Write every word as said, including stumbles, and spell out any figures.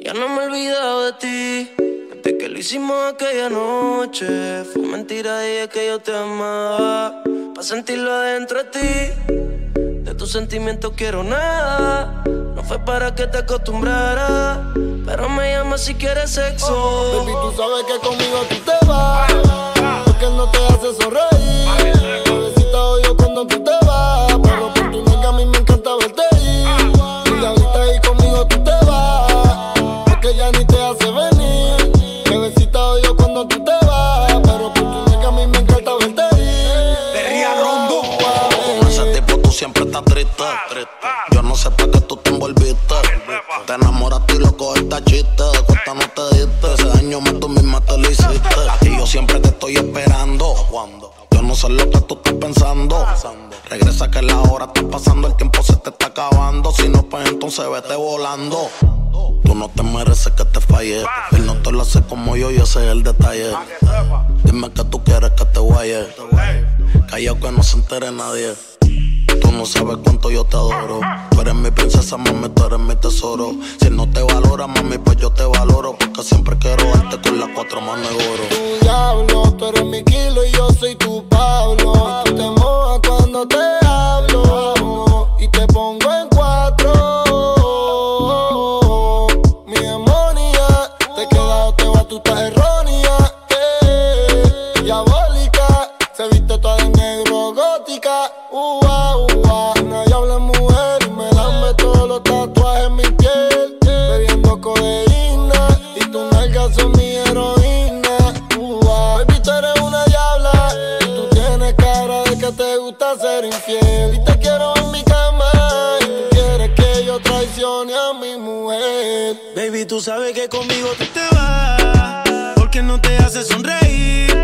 Ya no me he olvidado de ti. Desde que lo hicimos aquella noche, fue mentira, dije que yo te amaba, pa' sentirlo adentro de ti. De tus sentimientos quiero nada. No fue para que te acostumbraras, pero me llamas si quieres sexo. Oh, baby, tú sabes que conmigo tú te vas, porque él no te hace sonreír. Bebecita odio cuando tú te vas, pero por tu nega a mí me encanta verte ir. Y ahorita ahí conmigo tú te vas, porque ya ni te hace venir. Bebecita odio cuando tú te vas, pero por tu nega a mí me encanta verte ir. Perría Rondo. Con ese tipo tú siempre estás triste. Yo no sé para qué tú te envolviste. Te enamoraste y loco esta chiste. De cuesta no te diste. Ese daño más tú misma te lo hiciste. Y yo siempre te estoy esperando. Yo no sé lo que tú estás pensando. Regresa que la hora está pasando, el tiempo se te está acabando. Si no, pues entonces vete volando. Tú no te mereces que te falle. Él no te lo hace como yo y ese es el detalle. Dime que tú quieres que te guaye. Callao que no se entere nadie. Tú no sabes cuánto yo te adoro. Tú eres mi princesa, mami, tú eres mi tesoro. Si él no te valora, mami, pues yo te valoro, porque siempre quiero darte con las cuatro manos de oro. Tu diablo, tú eres mi kilo y yo soy tu Pablo. Tú te mojas cuando te hablo y te pongo en cuatro. Mi demonia, te queda o te va, tú estás errónea. Eh, diabólica, se viste toda de negro, gótica. Uh, uh, uh, nadie habla mujer y me lambe todos los tatuajes en mi piel. Bebiendo codeína y tus nalgas son mi heroína. Uh, uh, baby, tú eres una diabla y tú tienes cara de que te gusta ser infiel. Y te quiero en mi cama y tú quieres que yo traicione a mi mujer. Baby, tú sabes que conmigo tú te vas, porque no te hace sonreír.